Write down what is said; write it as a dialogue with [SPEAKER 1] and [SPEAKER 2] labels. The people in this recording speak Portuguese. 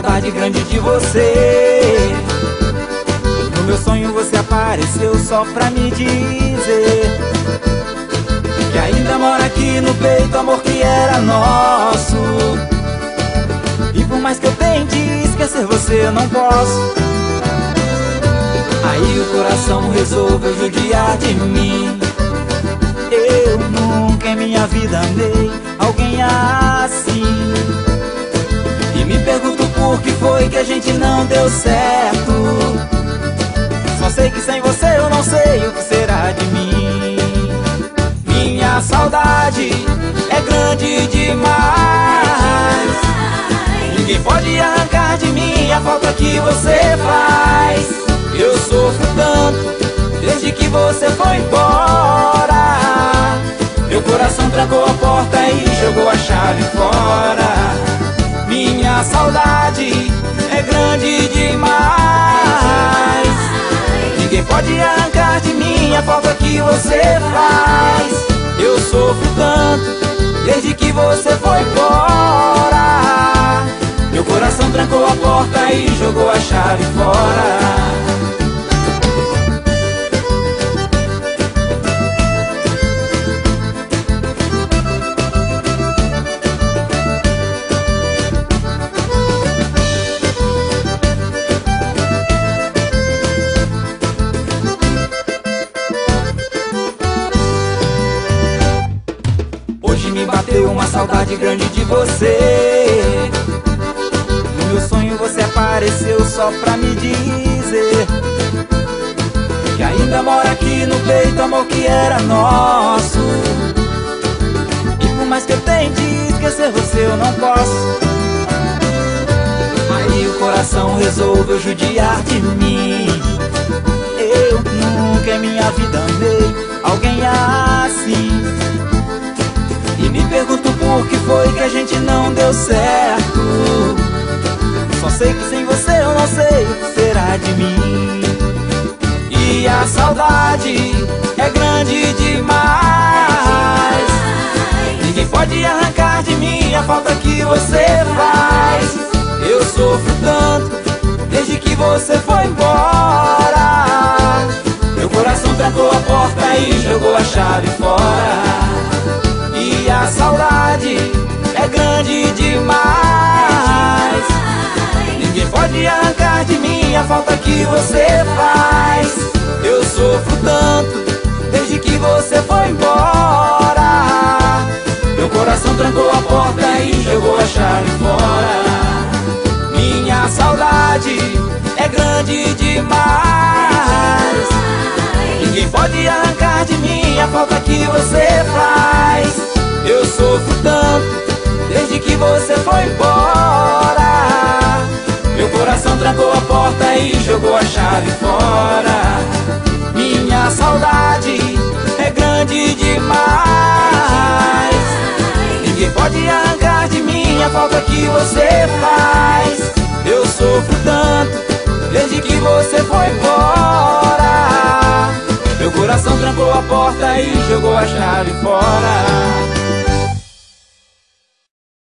[SPEAKER 1] saudade grande de você. No meu sonho você apareceu só pra me dizer que ainda mora aqui no peito amor que era nosso. E por mais que eu tente esquecer você, eu não posso. Aí o coração resolveu judiar de mim. Eu nunca em minha vida amei alguém assim. E me pergunto por que foi que a gente não deu certo. Só sei que sem você eu não sei o que será de mim. Minha saudade é grande demais. Ninguém pode arrancar de mim a falta que você faz. Eu sofro tanto desde que você foi embora. Meu coração trancou a porta e jogou a chave fora. Minha saudade é grande demais. Ninguém pode arrancar de mim a falta que você faz. Eu sofro tanto desde que você foi embora. Meu coração trancou a porta e jogou a chave fora. Hoje me bateu uma saudade grande de você. No meu sonho você apareceu só pra me dizer que ainda mora aqui no peito amor que era nosso. E por mais que eu tente esquecer você, eu não posso. Aí o coração resolveu judiar de mim. Eu nunca em minha vida amei alguém assim. E me pergunto por que foi que a gente não deu certo. Só sei que sem você eu não sei o que será de mim. E a saudade é grande demais. Ninguém pode arrancar de mim a falta que você faz. Eu sofro tanto desde que você foi embora. Meu coração trancou a porta e jogou a chave fora. E a saudade é grande demais. Ninguém pode arrancar de mim a falta que você faz. Eu sofro tanto desde que você foi embora. Meu coração trancou a porta e jogou a chave fora. Minha saudade é grande demais. Ninguém pode arrancar de mim a falta que você faz. Eu sofro tanto desde que você foi embora. Meu coração trancou a porta e jogou a chave fora. Minha saudade é grande demais. Ninguém pode arrancar de mim a falta que você faz. Eu sofro tanto desde que você foi embora. Meu coração trancou a porta e jogou a chave fora.